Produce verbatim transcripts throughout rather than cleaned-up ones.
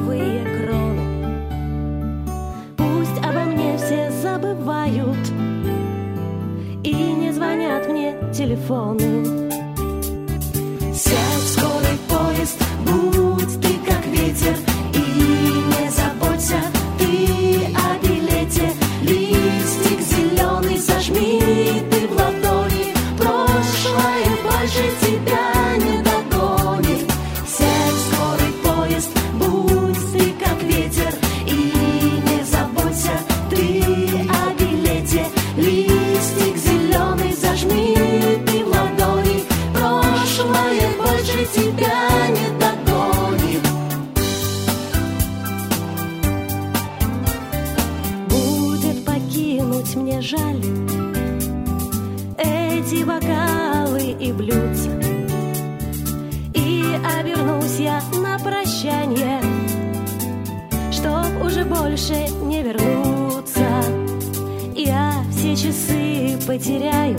новые кроны. Пусть обо мне все забывают и не звонят мне телефоны. Сядь в скорый поезд, будь ты как ветер, и не заботься ты о билете. Листик зеленый зажми ты в ладони, прошлое больше тебя не догонит. Сядь в скорый поезд, будь ты как ветер, и не заботься ты о билете. Листик зеленый зажми ты в ладони, прошлое больше тебя не догонит. Будет покинуть мне жаль эти бокалы и блюдца, и обернусь я на прощанье, чтоб уже больше не вернуться. Я все часы потеряю,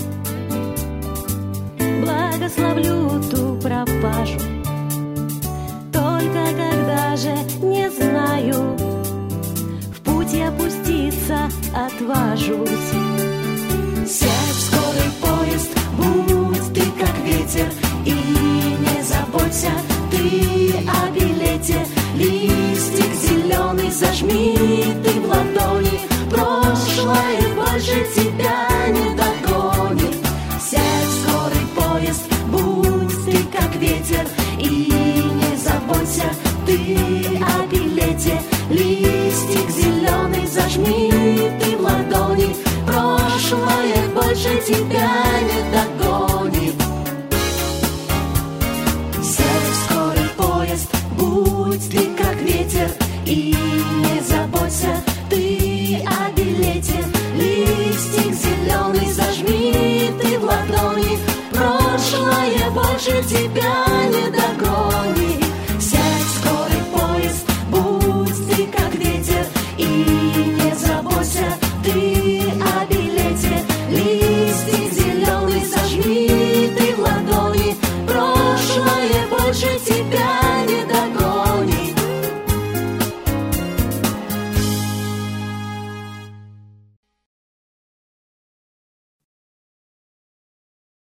благословлю ту пропажу. Только когда же, не знаю, в путь я пуститься отважусь. Сядь в скорый поезд, будь ты как ветер, и не заботься ты о билете. Листик зеленый зажми ты в ладони, прошлое больше тебя не догонит. Сядь в скорый поезд, будь ты как ветер, и не заботься ты о билете. Листик зеленый зажми ты в ладони, прошлое больше тебя не догонит. Сядь в скорый поезд, будь ты как ветер, и не заботься ты о билете. Листик зеленый зажми ты в ладони, прошлое больше тебя не догонит.